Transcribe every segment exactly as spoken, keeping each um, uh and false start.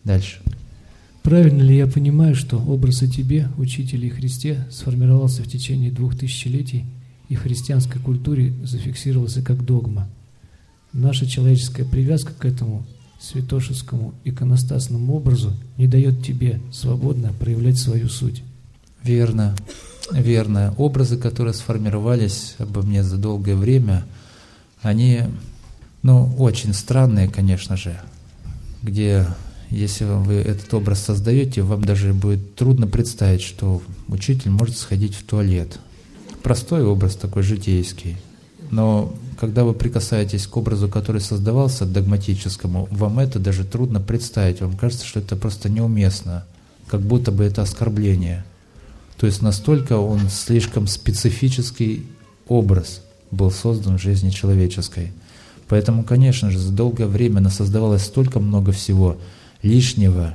Дальше. Правильно ли я понимаю, что образ о тебе, учителе и Христе, сформировался в течение двух тысячелетий и в христианской культуре зафиксировался как догма? Наша человеческая привязка к этому святошескому иконостасному образу не дает тебе свободно проявлять свою суть. Верно, верно. Образы, которые сформировались обо мне за долгое время, они, ну, очень странные, конечно же, где, если вы этот образ создаете, вам даже будет трудно представить, что учитель может сходить в туалет. Простой образ такой житейский. Но когда вы прикасаетесь к образу, который создавался, догматическому, вам это даже трудно представить. Вам кажется, что это просто неуместно, как будто бы это оскорбление. То есть настолько он слишком специфический образ был создан в жизни человеческой. Поэтому, конечно же, за долгое время насоздавалось столько много всего лишнего,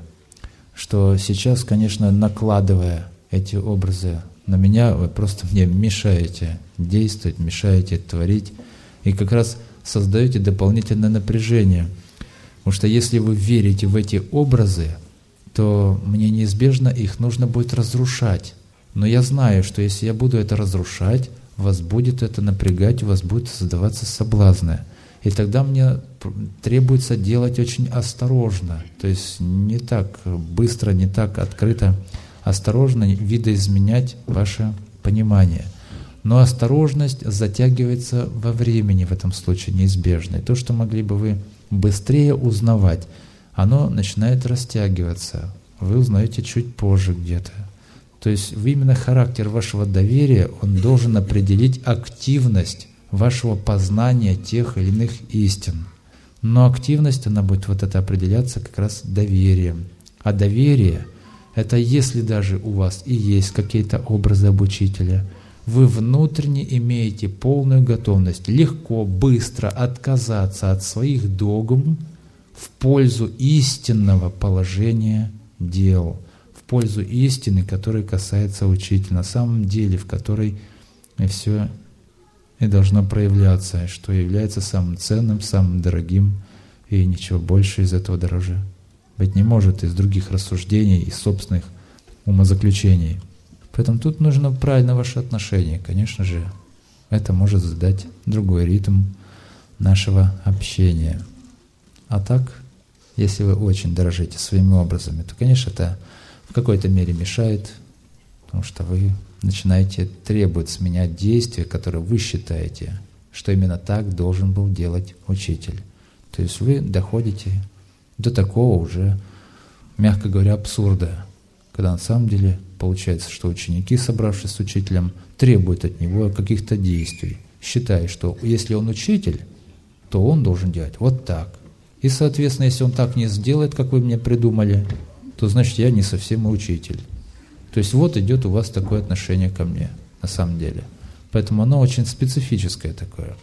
что сейчас, конечно, накладывая эти образы на меня, вы просто мне мешаете действовать, мешаете творить, и как раз создаете дополнительное напряжение. Потому что если вы верите в эти образы, то мне неизбежно их нужно будет разрушать. Но я знаю, что если я буду это разрушать, вас будет это напрягать, у вас будут создаваться соблазны. И тогда мне требуется делать очень осторожно, то есть не так быстро, не так открыто, осторожно видоизменять ваше понимание. Но осторожность затягивается во времени в этом случае неизбежно. И то, что могли бы вы быстрее узнавать, оно начинает растягиваться. Вы узнаете чуть позже где-то. То есть именно характер вашего доверия, он должен определить активность вашего познания тех или иных истин. Но активность, она будет вот это определяться как раз доверием. А доверие — это если даже у вас и есть какие-то образы об учителе, вы внутренне имеете полную готовность легко, быстро отказаться от своих догм в пользу истинного положения дел, в пользу истины, которая касается учителя, на самом деле, в которой все и должно проявляться, что является самым ценным, самым дорогим, и ничего больше из этого дороже быть не может из других рассуждений и собственных умозаключений. Поэтому тут нужно правильно ваше отношение. Конечно же, это может задать другой ритм нашего общения. А так, если вы очень дорожите своими образами, то, конечно, это в какой-то мере мешает, потому что вы начинаете требовать сменять действия, которые вы считаете, что именно так должен был делать учитель. То есть вы доходите до такого уже, мягко говоря, абсурда, когда на самом деле получается, что ученики, собравшись с учителем, требуют от него каких-то действий, считая, что если он учитель, то он должен делать вот так. И, соответственно, если он так не сделает, как вы мне придумали, то значит я не совсем и учитель. То есть вот идет у вас такое отношение ко мне, на самом деле. Поэтому оно очень специфическое такое.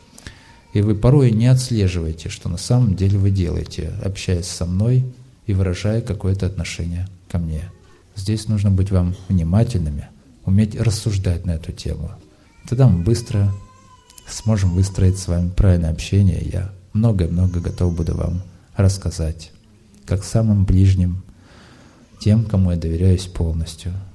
И вы порой не отслеживаете, что на самом деле вы делаете, общаясь со мной и выражая какое-то отношение ко мне. Здесь нужно быть вам внимательными, уметь рассуждать на эту тему. Тогда мы быстро сможем выстроить с вами правильное общение. Я много-много готов буду вам рассказать, как самым ближним, тем, кому я доверяюсь полностью.